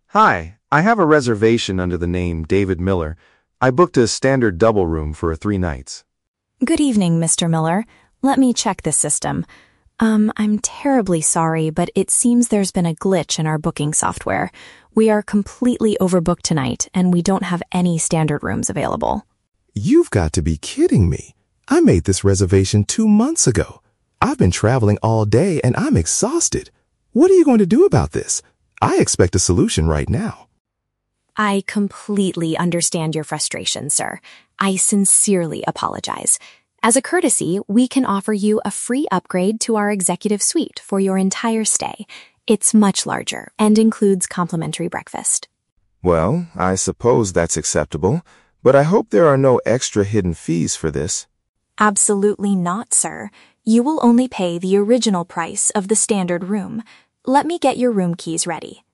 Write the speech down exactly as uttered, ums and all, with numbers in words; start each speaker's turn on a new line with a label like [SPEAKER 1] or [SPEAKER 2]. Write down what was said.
[SPEAKER 1] Hi, I have a reservation under the name David Miller. I booked a standard double room for three nights.
[SPEAKER 2] Good evening, Mister Miller. Let me check the system. Um, I'm terribly sorry, but it seems there's been a glitch in our booking software. We are completely overbooked tonight, and we don't have any standard rooms available.
[SPEAKER 3] You've got to be kidding me. I made this reservation two months ago. I've been traveling all day and I'm exhausted. What are you going to do about this? I expect a solution right now.
[SPEAKER 2] I completely understand your frustration, sir. I sincerely apologize. As a courtesy, we can offer you a free upgrade to our executive suite for your entire stay. It's much larger and includes complimentary breakfast.
[SPEAKER 1] Well, I suppose that's acceptable, but I hope there are no extra hidden fees for this.
[SPEAKER 2] Absolutely not, sir. You will only pay the original price of the standard room. Let me get your room keys ready.